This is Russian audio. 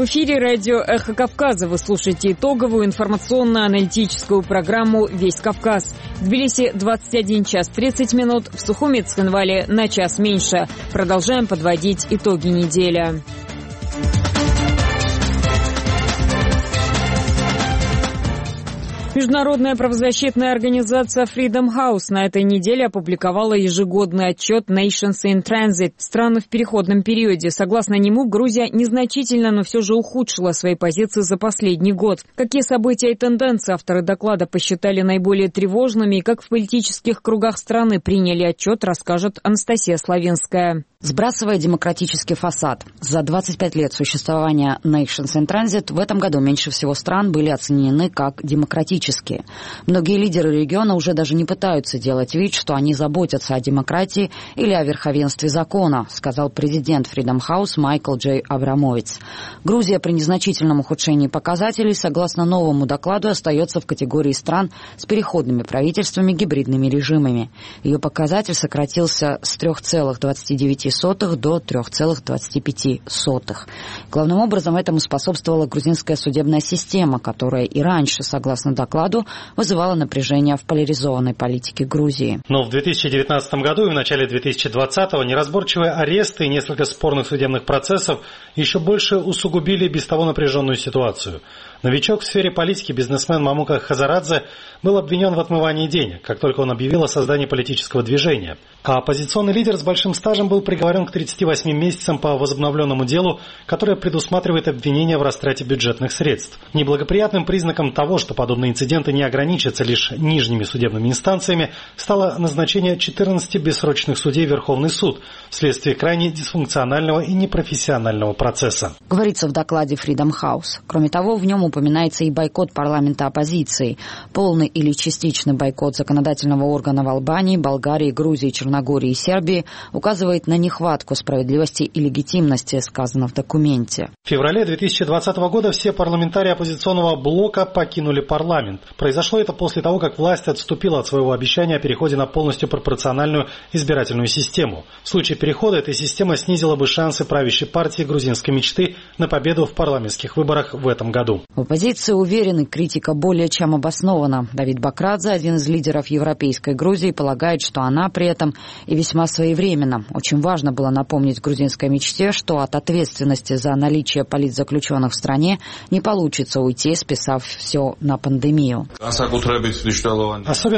В эфире радио «Эхо Кавказа». Вы слушаете итоговую информационно-аналитическую программу «Весь Кавказ». В Тбилиси 21 час 30 минут, в Сухуми и Цхинвале на час меньше. Продолжаем подводить итоги недели. Международная правозащитная организация Freedom House на этой неделе опубликовала ежегодный отчет Nations in Transit – страны в переходном периоде. Согласно нему, Грузия незначительно, но все же ухудшила свои позиции за последний год. Какие события и тенденции авторы доклада посчитали наиболее тревожными и как в политических кругах страны приняли отчет, расскажет Анастасия Славинская. Сбрасывая демократический фасад, за 25 лет существования Nations in Transit в этом году меньше всего стран были оценены как демократические. Многие лидеры региона уже даже не пытаются делать вид, что они заботятся о демократии или о верховенстве закона, сказал президент Freedom House Майкл Джей Абрамовиц. Грузия при незначительном ухудшении показателей, согласно новому докладу, остается в категории стран с переходными правительствами, гибридными режимами. Ее показатель сократился с 3,29 до 3,25. Главным образом этому способствовала грузинская судебная система, которая и раньше, согласно докладу, вызывала напряжение в поляризованной политике Грузии. Но в 2019 году и в начале 2020-го неразборчивые аресты и несколько спорных судебных процессов еще больше усугубили без того напряженную ситуацию. Новичок в сфере политики бизнесмен Мамука Хазарадзе был обвинен в отмывании денег, как только он объявил о создании политического движения. А оппозиционный лидер с большим стажем был приговорен к 38 месяцам по возобновленному делу, которое предусматривает обвинение в растрате бюджетных средств. Неблагоприятным признаком того, что подобные инциденты не ограничатся лишь нижними судебными инстанциями, стало назначение 14 бессрочных судей в Верховный суд вследствие крайне дисфункционального и непрофессионального процесса. Говорится в докладе Freedom House. Кроме того, в нем упоминается и бойкот парламента оппозиции, полный или частичный бойкот законодательного органа в Албании, Болгарии, Грузии, Черногории и Сербии указывает на нехватку справедливости и легитимности, сказано в документе. В феврале 2020 года все парламентарии оппозиционного блока покинули парламент. Произошло это после того, как власть отступила от своего обещания о переходе на полностью пропорциональную избирательную систему. В случае перехода эта система снизила бы шансы правящей партии грузинской мечты на победу в парламентских выборах в этом году. В оппозиции уверены, критика более чем обоснована. Давид Бакрадзе, один из лидеров европейской Грузии, полагает, что она при этом и весьма своевременна. Очень важно было напомнить грузинской мечте, что от ответственности за наличие политзаключенных в стране не получится уйти, списав все на пандемию. Особенно